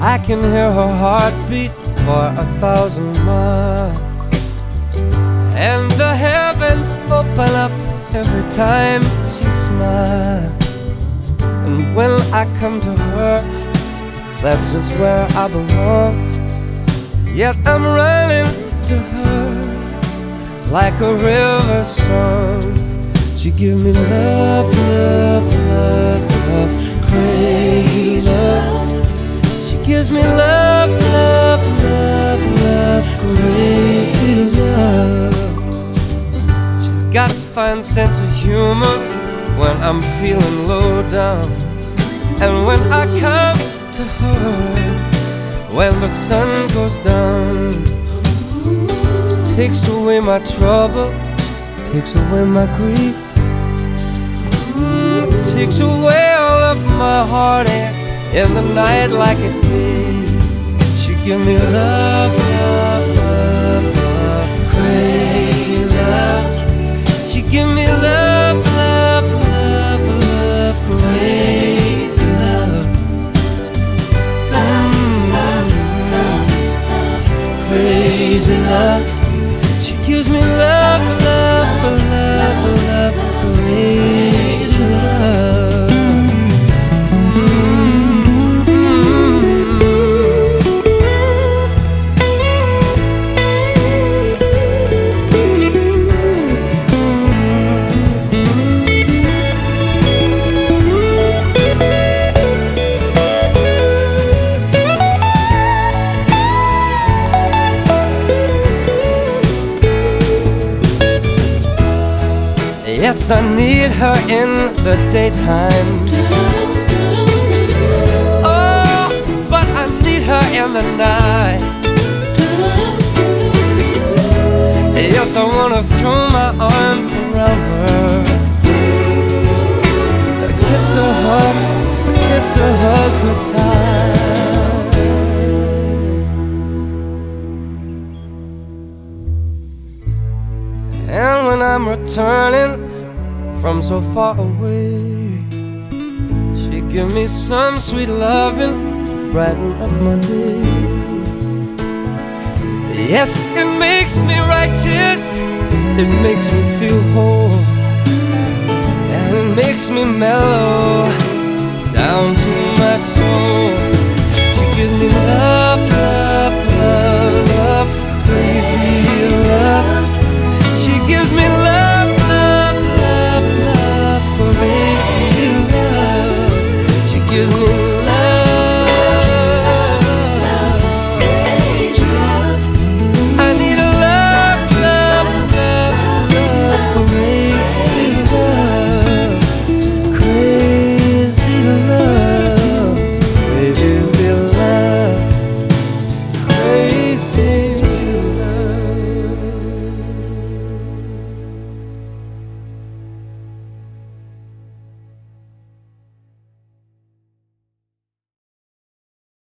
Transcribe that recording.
I can hear her heartbeat for 1,000 miles, and the heavens open up every time she smiles. And when I come to her, that's just where I belong. Yet I'm running to her like a river song. She gives me love, love, love, love, crazy love. She gives me love, love, love, love, crazy love. She's got a fine sense of humor when I'm feeling low down, and when I come to her when the sun goes down. She takes away my trouble, takes away my grief, takes away all of my heartache in the night like a thief. She give me love, love, love, love, crazy love. She give me love, love, love, love, crazy love. Crazy love. She gives me love, love, love, love, crazy love. Yes, I need her in the daytime. Oh, but I need her in the night. Yes, I wanna throw my arms around her, kiss her, hug her tight. And when I'm returning from so far away, she give me some sweet loving, brighten up my day. Yes, it makes me righteous, it makes me feel whole, and it makes me mellow down to